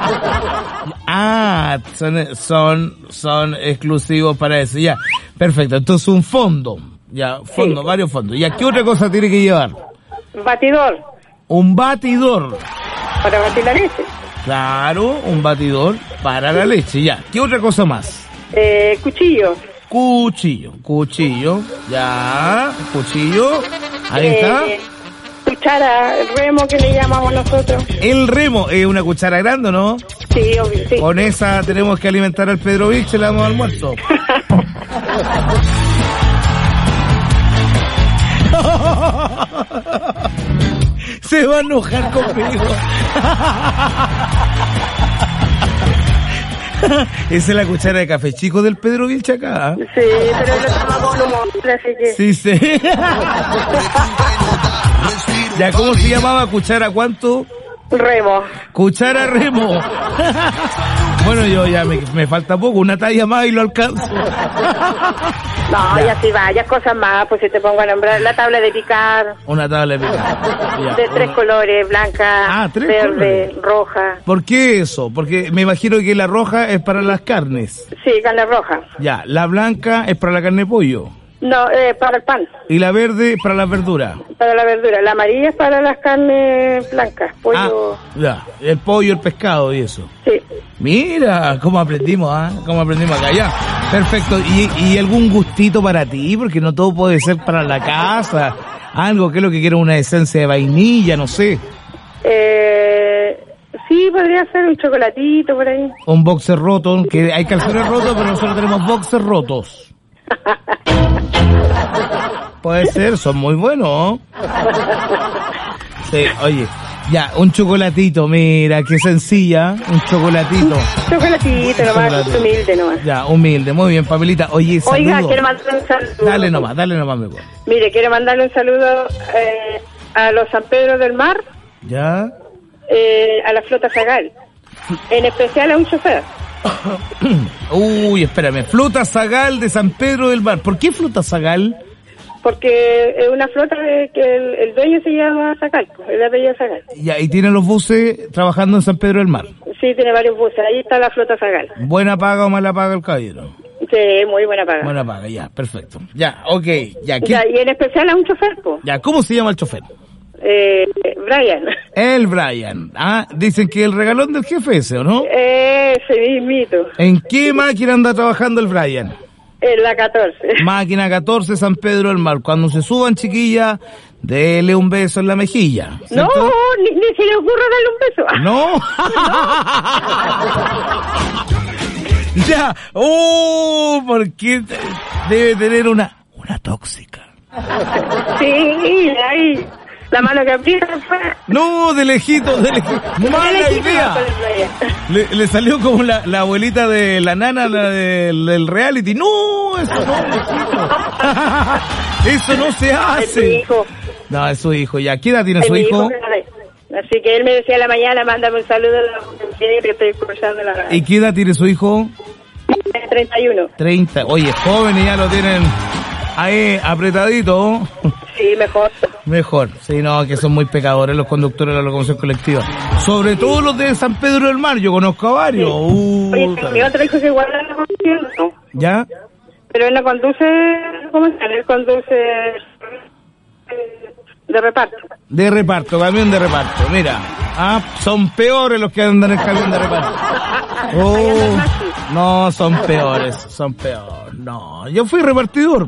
Son exclusivos para eso, ya. Perfecto, entonces un fondo. Ya, fondo, sí. Varios fondos. ¿Y a qué otra cosa tiene que llevar? Batidor. Un batidor. Para batir la leche. Claro, un batidor para la leche, ya. ¿Qué otra cosa más? Cuchillo. Ya, cuchillo. Ahí está. Cuchara, el remo que le llamamos nosotros. El remo, es una cuchara grande, ¿no? Sí, obvio, sí. Con esa tenemos que alimentar al Pedro Vilche, le damos almuerzo. Se va a enojar conmigo. Esa es la cuchara de café chico del Pedro Vilche acá. Sí, pero lo tomamos con humor, así que... Sí. ¿Ya cómo se llamaba? ¿Cuchara cuánto? Remo. Cuchara remo. Bueno, yo ya me falta poco, una talla más y lo alcanzo. No, ya sí, varias cosas más, pues si te pongo a nombrar la tabla de picar. Una tabla de picar. Ya, de 3 colores, blanca, verde, roja. ¿Por qué eso? Porque me imagino que la roja es para las carnes. Sí, carne roja. Ya, la blanca es para la carne de pollo. No, para el pan. ¿Y la verde para las verduras? Para la verdura. La amarilla es para las carnes blancas, pollo. Ya, el pollo, el pescado y eso. Sí. Mira, cómo aprendimos, cómo aprendimos acá, ya. Perfecto. ¿Y algún gustito para ti? Porque no todo puede ser para la casa. Algo, que es lo que quiero, una esencia de vainilla, no sé. Sí, podría ser un chocolatito por ahí. Un boxer roto, que hay calzones rotos, pero nosotros tenemos boxers rotos. Puede ser, son muy buenos. Sí, oye, ya, un chocolatito, mira, qué sencilla, un chocolatito. Chocolatito nomás, humilde nomás. Ya, humilde, muy bien, Pamelita. Oye, saludo. Oiga, quiero mandar un saludo. Dale nomás, mi amor. Mire, quiero mandarle un saludo a los San Pedro del Mar. Ya. A la flota Zagal. En especial a un chofer. Uy, espérame, Flota Zagal de San Pedro del Mar. ¿Por qué Flota Zagal? Porque es una flota que el dueño se llama Zagal, el apellido Zagal. Ya, y tiene los buses trabajando en San Pedro del Mar. Sí, tiene varios buses, ahí está la flota Zagal. ¿Buena paga o mala paga el caballero? Sí, muy buena paga. Buena paga, ya, perfecto. Ya, ok, ya. Ya, y en especial a un chofer, po. Ya, ¿cómo se llama el chofer? Brian. El Brian. Ah, dicen que el regalón del jefe ese, ¿o no? Ese mismito. ¿En qué máquina anda trabajando el Brian? En la 14. Máquina 14 San Pedro del Mar. Cuando se suban, chiquilla, dele un beso en la mejilla, ¿cierto? No, ni se le ocurra darle un beso. No. Ya. Porque debe tener una tóxica. Sí, ahí. La mano que aprieta fue... No, de lejito. Mala idea. Le salió como la abuelita de la nana, la del reality. No, eso no, eso no se hace. Es su hijo. No, es su hijo. ¿Ya qué edad tiene su hijo? Así que él me decía a la mañana, mándame un saludo a la que estoy escuchando la radio. ¿Y qué edad tiene su hijo? 31. 30. Oye, joven y ya lo tienen ahí apretadito. Sí, mejor. Sí, no, que son muy pecadores los conductores de la locomoción colectiva. Sobre todo los de San Pedro del Mar, yo conozco a varios. Sí. Mi otro hijo es igual a la conducción, ¿no? ¿Ya? Pero él no conduce, ¿cómo se llama? Él conduce de reparto. De reparto, camión de reparto, mira. Son peores los que andan en el camión de reparto. No, son peores. No, yo fui repartidor.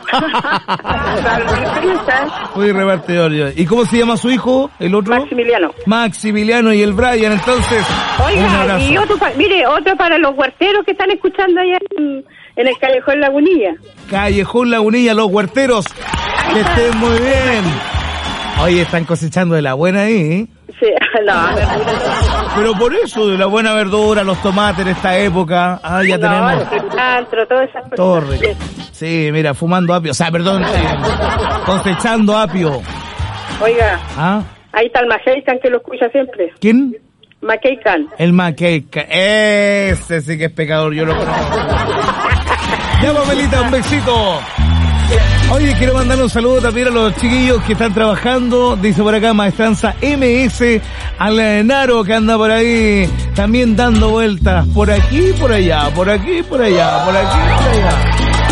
Fui repartidor yo. ¿Y cómo se llama su hijo, el otro? Maximiliano y el Brian, entonces. Oiga, y otro para los huerteros que están escuchando allá en el Callejón Lagunilla. Callejón Lagunilla, los huerteros. Que estén muy bien. Oye, están cosechando de la buena ahí, ¿eh? Sí, no. Pero por eso, de la buena verdura, los tomates en esta época. Ya tenemos. Todo rico. Sí, mira, fumando apio. O sea, perdón, cosechando apio. Oiga. Ahí está el Maqueican que lo escucha siempre. ¿Quién? Maqueican. El Maqueican. Ese sí que es pecador, yo lo conozco. Ya, Pamelita, un besito. Oye, quiero mandar un saludo también a los chiquillos que están trabajando, dice por acá Maestranza MS, al Naro que anda por ahí también dando vueltas, por aquí, por allá, por aquí, por allá, por aquí, por allá.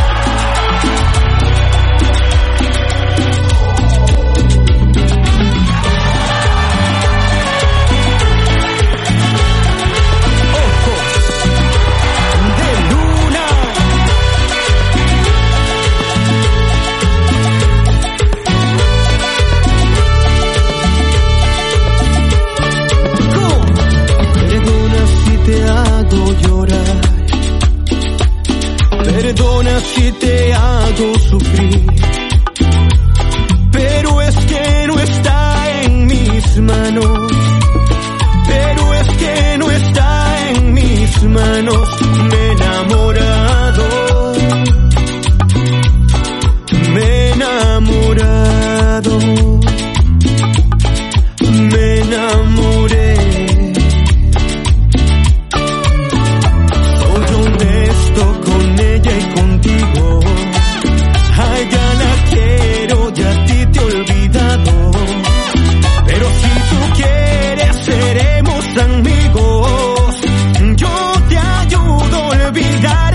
Perdona si te hago sufrir, pero es que no está en mis manos, pero es que no está en mis manos. Me he enamorado, me he enamorado, me enamoré. Soy honesto con ella y contigo. A ella la quiero y a ti te he olvidado. Pero si tú quieres seremos amigos. Yo te ayudo a olvidar.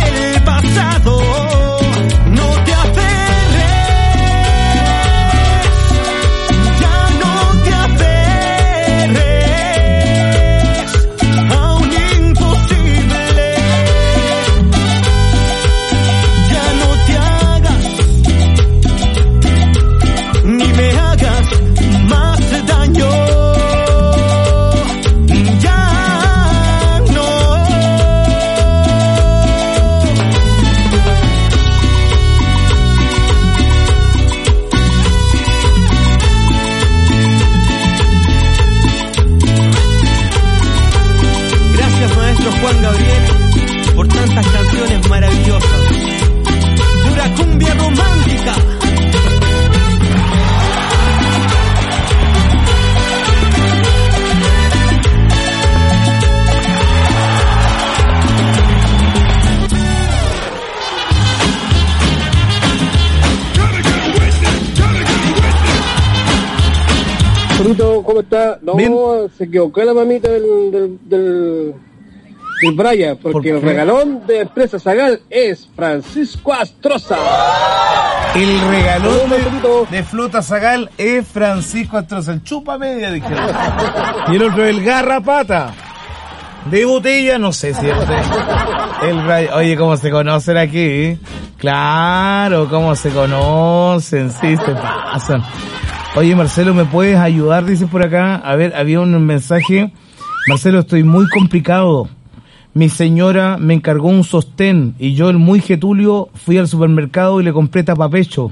¿cómo está? No, ¿bien? Se equivocó la mamita del Brian, porque el regalón de empresa Zagal es Francisco Astroza. El regalón de Flota Zagal es Francisco Astroza, el chupa media, dijeron. Y el otro, el garrapata. De botella, no sé si es el Brian. Oye, ¿cómo se conocen aquí? Claro, ¿cómo se conocen? Sí, se pasan. Oye, Marcelo, ¿me puedes ayudar? Dice por acá. A ver, había un mensaje. Marcelo, estoy muy complicado. Mi señora me encargó un sostén y yo, el muy getulio, fui al supermercado y le compré tapapecho.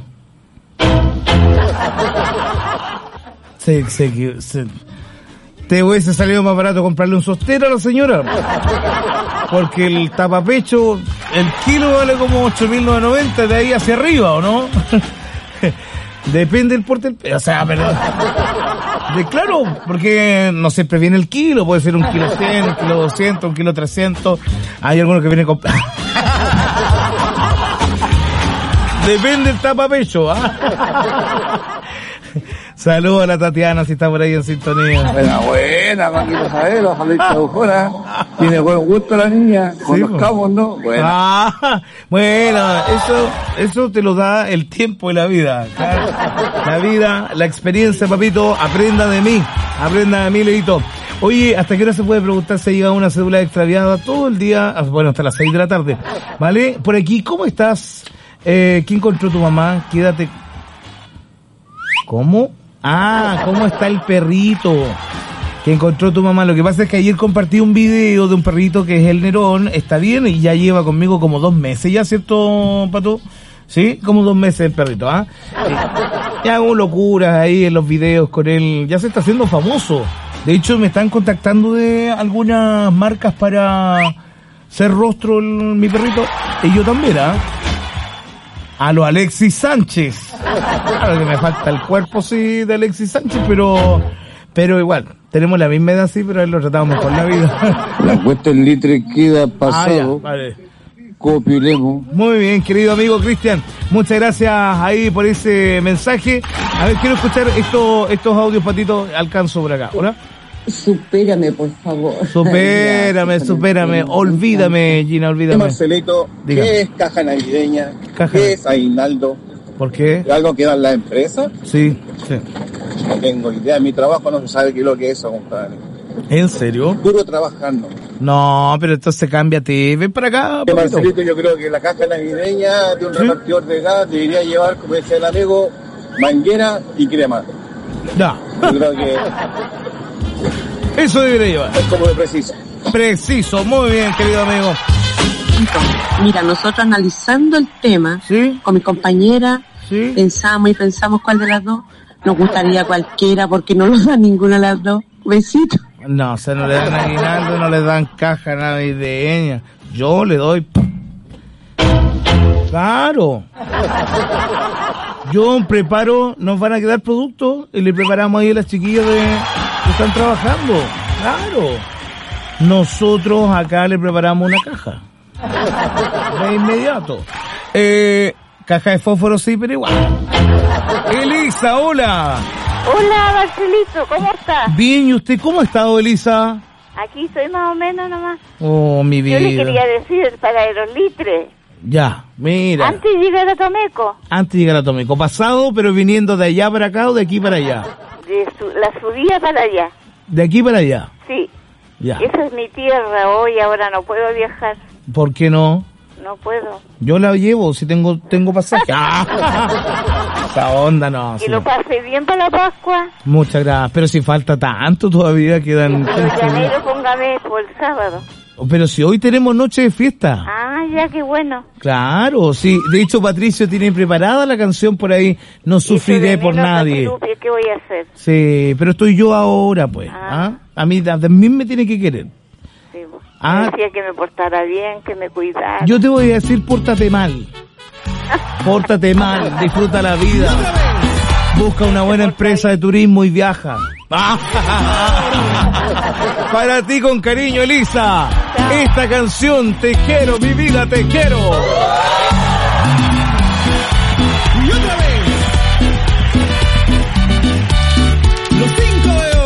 Te hubiese salido más barato comprarle un sostén a la señora. Porque el tapapecho, el kilo vale como 8.990 de ahí hacia arriba, ¿o no? Depende del porte del... O sea, perdón. Claro, porque no siempre viene el kilo, puede ser 1 kilo 100, 1 kilo 200, 1 kilo 300. Hay algunos que vienen con... Depende del tapapecho, ¿ah? Saludos a la Tatiana, si está por ahí en sintonía. Buena, Maquito Sabelo, Jalita Bujona. Tiene buen gusto la niña, con sí, los cabos, ¿no? Bueno, eso te lo da el tiempo y la vida. Claro. La vida, la experiencia, papito, aprenda de mí, Leito. Oye, ¿hasta qué hora se puede preguntar si ha llegado una cédula extraviada? Todo el día, bueno, hasta las 6 de la tarde, ¿vale? Por aquí, ¿cómo estás? ¿Qué encontró tu mamá? Quédate... ¿Cómo? ¿Cómo está el perrito que encontró tu mamá? Lo que pasa es que ayer compartí un video de un perrito que es el Nerón, está bien, y ya lleva conmigo como 2 meses, ¿ya, cierto, Pato? Sí, como 2 meses el perrito, ¿ah? Y hago locuras ahí en los videos con él, ya se está haciendo famoso. De hecho, me están contactando de algunas marcas para ser rostro mi perrito, y yo también, ¿ah? A lo Alexis Sánchez. Claro que me falta el cuerpo, sí, de Alexis Sánchez, pero igual, tenemos la misma edad, sí, pero él lo tratamos mejor la vida. La encuesta en litre queda pasado. Vale. Copilemos. Muy bien, querido amigo Cristian. Muchas gracias ahí por ese mensaje. A ver, quiero escuchar estos audios, Patito. Alcanzo por acá. ¿Hola? Supérame, por favor. Supérame. Olvídame, Gina, olvídame. Marcelito, ¿qué es caja navideña? ¿Qué es aguinaldo? ¿Por qué? ¿Es algo que dan las empresas? Sí. No tengo idea. En mi trabajo no se sabe qué es lo que es eso, compadre. ¿En serio? Puro trabajando. No, pero entonces cámbiate. Ven para acá. Marcelito, yo creo que la caja navideña de un repartidor de gas debería llevar, como decía el amigo, manguera y crema. No. Yo creo que... Eso debería llevar. Es como de preciso. Preciso, muy bien, querido amigo. Mira, nosotros analizando el tema, ¿sí? Con mi compañera, ¿sí? Pensamos cuál de las dos nos gustaría cualquiera, porque no nos da ninguna de las dos. Besitos. No, o sea, no le dan aguinaldo, no le dan caja navideña. Yo le doy... Claro. Yo preparo, nos van a quedar productos y le preparamos ahí a las chiquillas que están trabajando. Claro. Nosotros acá le preparamos una caja. De inmediato. Caja de fósforo sí, pero igual. Elisa, hola. Hola, Marcelito, ¿cómo estás? Bien, ¿y usted cómo ha estado, Elisa? Aquí estoy más o menos nomás. Oh, mi vida. Yo le quería decir el Aerolitre. Ya, mira. Antes de llegar a Tomeco. Pasado, pero viniendo de allá para acá o de aquí para allá. La subida para allá. ¿De aquí para allá? Sí. Ya. Esa es mi tierra hoy, ahora no puedo viajar. ¿Por qué no? No puedo. Yo la llevo, si tengo pasaje. Esa onda no. Que sí. Lo pase bien para la Pascua. Muchas gracias, pero si falta tanto todavía quedan... Pero póngame por el sábado. Pero si hoy tenemos noche de fiesta. Ah, ya, qué bueno. Claro, sí. De hecho, Patricio tiene preparada la canción por ahí. No sufriré por nadie. ¿Qué voy a hacer? Sí, pero estoy yo ahora, pues. A mí me tiene que querer. Sí, pues. Decía que me portara bien, que me cuidara. Yo te voy a decir, pórtate mal. Pórtate mal, disfruta la vida. Busca una buena empresa de turismo y viaja. Para ti con cariño, Elisa. Esta canción, Te quiero, mi vida, te quiero. Y otra vez. Los 5 de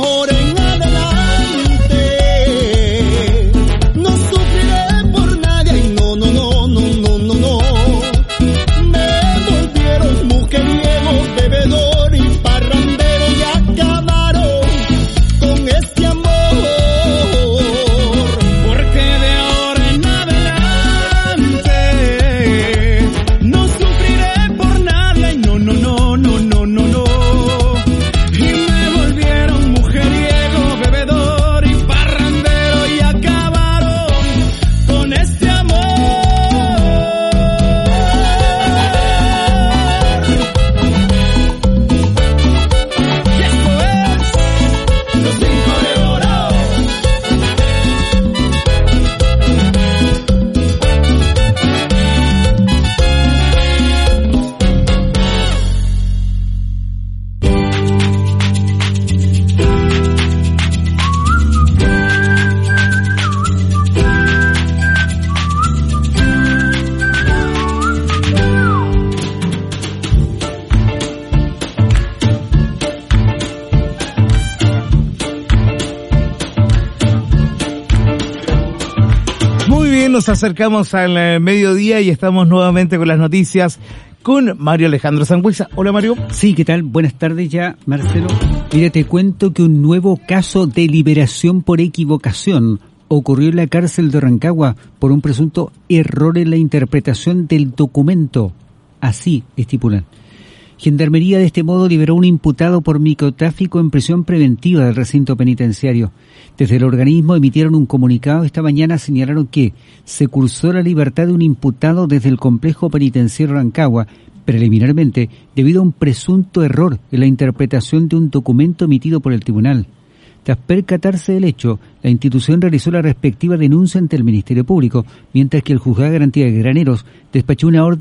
ahora en adelante no sufriré por nadie. Ay, no, no, no, no, no, no, no. Me volvieron mujeriego, bebedor y parrandero y acabaron con este amor. Porque de ahora en adelante no sufriré por nadie. Ay, no, no, no, no, no, no, no. Y me volvieron mujeriego, bebedor y parrandero y acabaron con este amor. Y esto es Los 5 de Oro. Muy bien, nos acercamos al mediodía y estamos nuevamente con las noticias con Mario Alejandro Sangüesa. Hola, Mario. Sí, ¿qué tal? Buenas tardes ya, Marcelo. Mira, te cuento que un nuevo caso de liberación por equivocación ocurrió en la cárcel de Rancagua por un presunto error en la interpretación del documento. Así estipulan. Gendarmería de este modo liberó a un imputado por microtráfico en prisión preventiva del recinto penitenciario. Desde el organismo emitieron un comunicado esta mañana, señalaron que se cursó la libertad de un imputado desde el complejo penitenciario Rancagua, preliminarmente debido a un presunto error en la interpretación de un documento emitido por el tribunal. Tras percatarse del hecho, la institución realizó la respectiva denuncia ante el Ministerio Público, mientras que el Juzgado de Garantía de Graneros despachó una orden